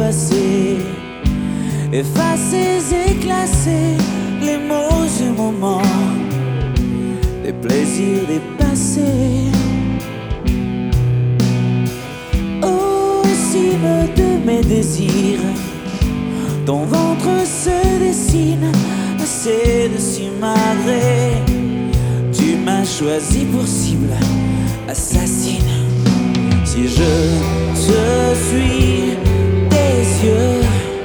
passé, effacer et classer les mots et moments, des plaisirs dépassés. Au cime de mes désirs, ton ventre se dessine, assez de s'imagrer. Tu m'as choisi pour cible, assassine. Si je te suis des yeux,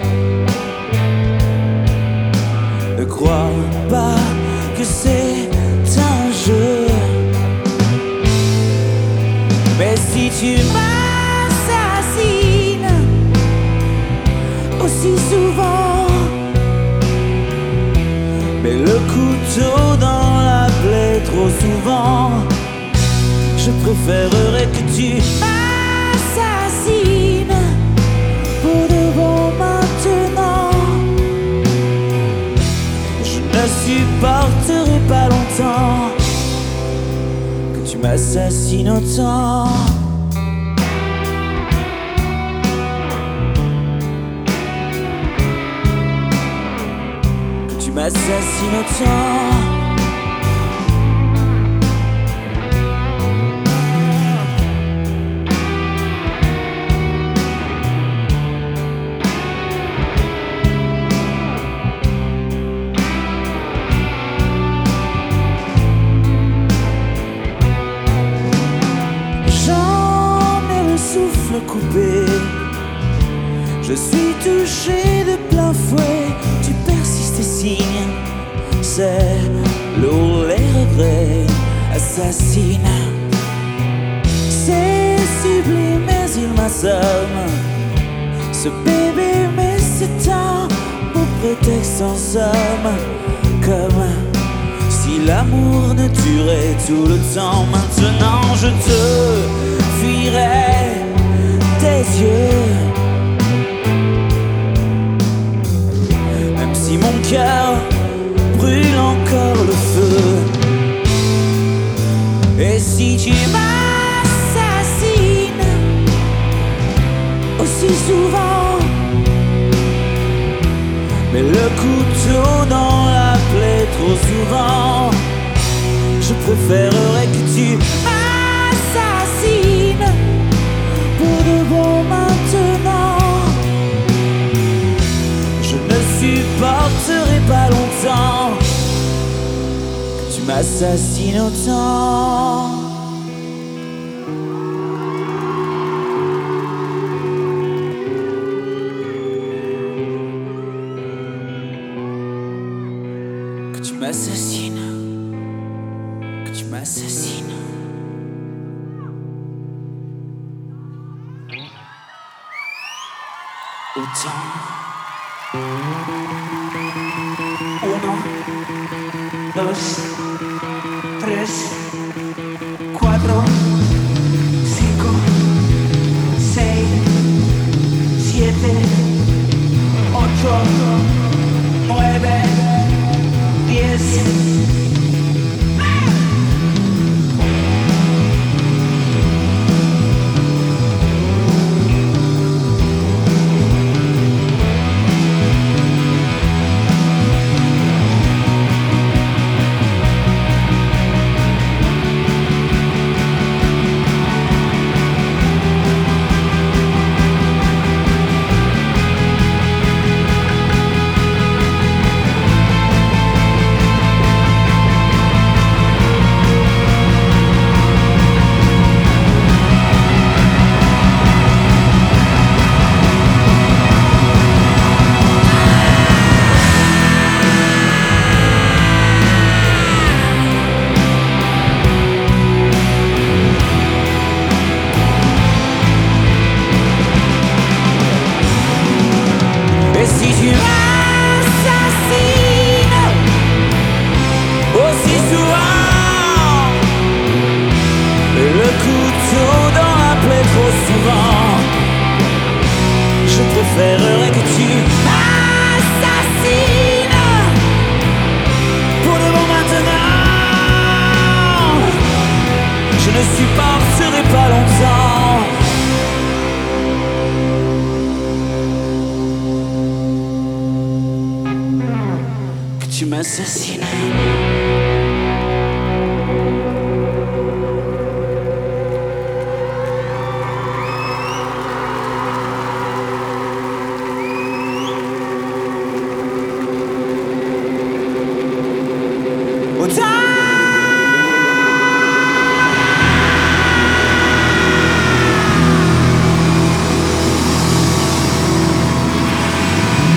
ne crois pas que c'est un jeu. Mais si tu m'assassines aussi souvent, mets le couteau dans la plaie trop souvent. Je préférerais que tu m'assassines pour de bon maintenant. Je ne supporterai pas longtemps que tu m'assassines autant. Que tu m'assassines autant. Coupé, je suis touché de plein fouet. Tu persistes et signes, c'est lourd les regrets. Assassine, c'est sublime mais il m'assomme. Ce bébé mais c'est un beau prétexte en somme. Comme si l'amour ne durait tout le temps. Maintenant je te fuirai tes yeux, même si mon cœur brûle encore le feu. Et si tu m'assassines aussi souvent, mets le couteau dans la plaie trop souvent. Je préférerais que tu m'assassines pour de bon maintenant. Je ne supporterai pas longtemps que tu m'assassines autant. Que tu m'assassines. Que tu m'assassines. Autant. 1, 2, 3, 4, 5, 6, 7, 8, 9, 10. préférerais que tu m'assassines pour de bon maintenant. Je ne supporterai pas longtemps assassinat.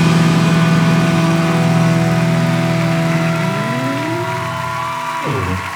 Oh.